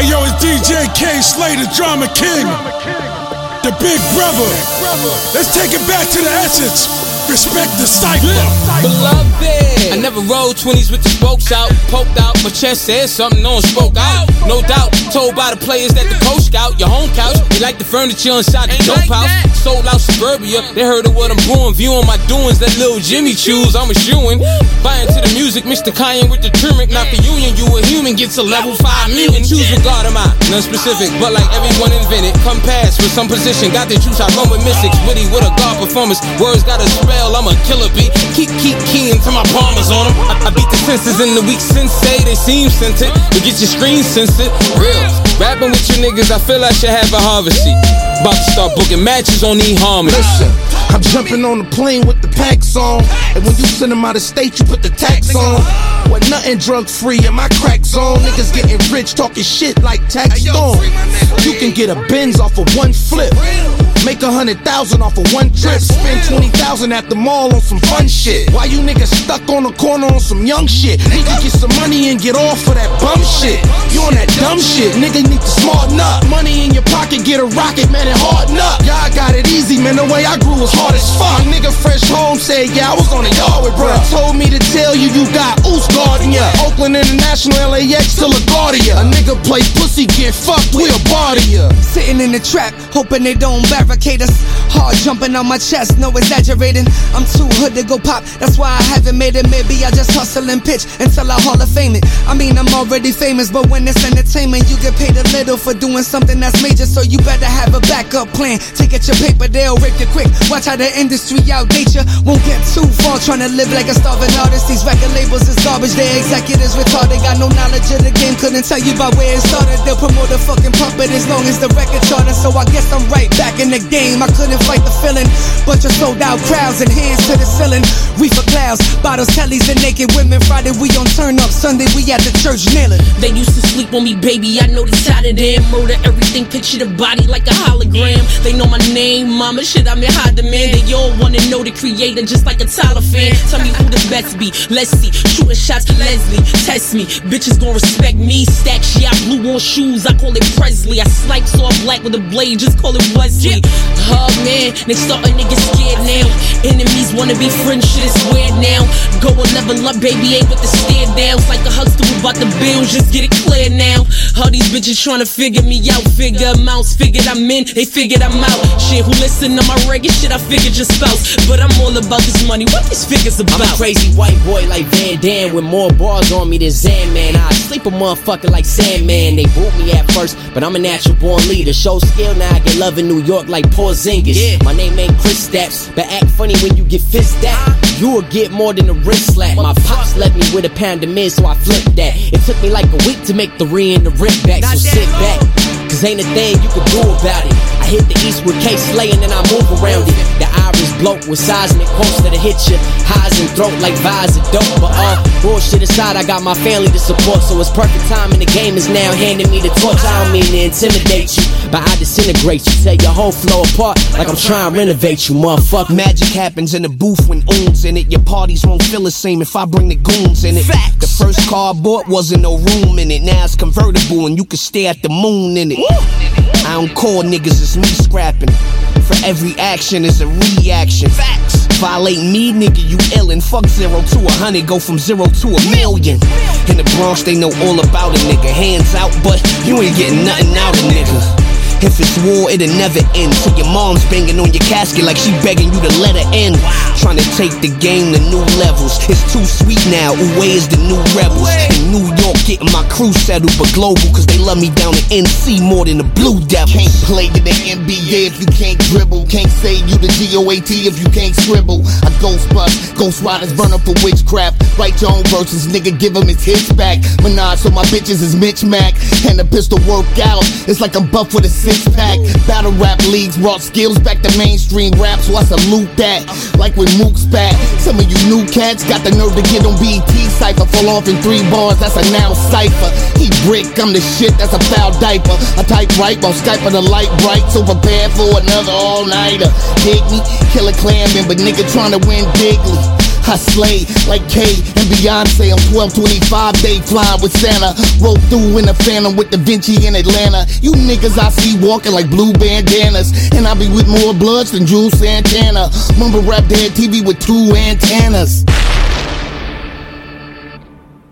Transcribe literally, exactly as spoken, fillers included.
Hey yo, it's D J K Slay, the Drama King, the Big Brother. Let's take it back to the essence. Respect the cipher. Beloved, I never rode twenties with the spokes out, poked out. My chest said something, no one spoke out. No doubt, told by the players that the coach scout. Your home couch, you like the furniture inside the dope house. Sold out suburbia, they heard of what I'm brewing. Viewing my doings, that little Jimmy choose, I'm a shooin'. Buying to the music, Mister Kanye with the turmeric. Not for union, you a human, gets a level five million. Choose regard am I, none specific, but like everyone invented. Come pass with some position, got the juice, I run with mystics. Witty with a guard performance, words got a spell. I'm a killer bee. Keep, keep keying till my palmers on them. I, I beat the senses in the weak sensei. They seem scented. You get your screen censored. Real. Rapping with you niggas, I feel I should have a harvest seat. About to start booking matches on eHarmony. Listen, I'm jumping on the plane with the packs on. And when you send them out of state, you put the tax on. With nothing drug free in my crack zone. Niggas getting rich, talking shit like tax storm. You can get a Benz off of one flip. Make a hundred thousand off of one trip. Spend twenty thousand at the mall on some fun shit. Why you niggas stuck on the corner on some young shit? Need to get some money and get off for that bum shit. You on that dumb shit, nigga need to smarten up. Money in your pocket, get a rocket, man, and harden up. Y'all got it easy, man, the way I grew was hard as fuck. Nigga fresh home said, yeah, I was on the yard with bruh. Told me to tell you you got Oos guarding ya. Oakland International, L A X to LaGuardia. A nigga play pussy, get fucked, we'll body ya. Sitting in the trap, hoping they don't barricade us. Hard jumping on my chest, no exaggerating. I'm too hood to go pop, that's why I haven't made it. Maybe I just hustle and pitch until I Hall of Fame it. I mean, I'm already famous, but when it's entertainment, you get paid a little for doing something that's major. So you better have a backup plan to get your paper, they'll rape you quick. Watch how the industry outdate you. Won't get too far trying to live like a starving artist. These record labels is garbage, their executives retarded. Got no knowledge of the game, couldn't tell you about where it started. They'll promote a fucking puppet as long as the record charted. So I guess I'm right back in the game. I couldn't fight the feeling. Bunch of sold out crowds and hands to the ceiling. Reefer clouds, bottles, tellies, and naked women. Friday we on turn up, Sunday we at the church kneeling. They used to sleep on me, baby, I know they tired of them. Murder everything, picture the body like a hologram. They know my name, mama, shit, I'm in high demand. They all wanna know the creator just like a Tyler fan. Tell me who the best be, let's see. Shooting shots to Leslie, test me. Bitches gon' respect me. Stack shit, I blue on shoes, I call it Presley. I snipes all black with a blade, just call it Wesley. Oh man, they starting to get scared now. Enemies wanna be friends, shit is weird now. Go and level up, baby, ain't with the stare downs. Like a Huxtable about the bills, just get it clear now. All these bitches tryna figure me out. Figure amounts, figured I'm in, they figured I'm out. Shit, who listen to my reggae shit, I figured your spouse. But I'm all about this money, what these figures about? I'm a crazy white boy like Van Damme with more bars on me than Zan, man. I sleep a motherfucker like Sandman. They booed me at first, but I'm a natural born leader. Show skill, now I get love in New York like Porzingis. Yeah. My name ain't Chris Stapps, but act funny when you get fist that. You will get more than a wrist slap. My pops left me with a pound of mid, so I flipped that. It took me like a week to make the re and the rip back, so sit back, cause ain't a thing you can do about it. I hit the east with K Slay and then I move around it. The Irish bloke with seismic quotes that'll hit you highs and throat like vines of dope. But all bullshit aside, I got my family to support, so it's perfect time and the game is now handing me the torch. I don't mean to intimidate you, but I disintegrate you. Tear your whole flow apart like I'm trying to renovate you, motherfucker. Magic happens in the booth when oons in it. Your parties won't feel the same if I bring the goons in it. Facts. The first car I bought wasn't no room in it. Now it's convertible and you can stare at the moon in it. I don't call niggas, it's me scrapping. For every action is a reaction. Facts. Violate me, nigga, you illin'. Fuck zero to a hundred, go from zero to a million. In the Bronx, they know all about a nigga. Hands out, but you ain't getting nothing out of nigga. If it's war, it'll never end. So your mom's banging on your casket like she begging you to let her in. Trying to take the game to new levels. It's too sweet now, Uwe is the new rebels. In New York, getting my crew settled, but global, cause they love me down in N C more than the Blue Devils. Can't play in the N B A if you can't dribble. Can't say you the G O A T if you can't scribble. I ghost bust, ghost riders burn up for witchcraft. Write your own verses, nigga, give him his hits back. Menage so my bitches is Mitch Mac. And the pistol work out, it's like I'm buff with a six pack. Battle rap leagues brought skills back to mainstream rap, so I salute that. Like with Mook's back, some of you new cats got the nerve to get on B E T cypher. Fall off in three bars, that's a now cipher. He brick, I'm the shit, that's a foul diaper. I type right while Skype for the light bright, so prepare for another all-nighter. Dig me, kill a clan member, nigga tryna win bigly. I slay like K and Beyonce. I'm twelve twenty-five day flying with Santa. Roll through in a Phantom with Da Vinci in Atlanta. You niggas I see walking like blue bandanas, and I be with more bloods than Jules Santana. Mumble rap dead T V with two antennas.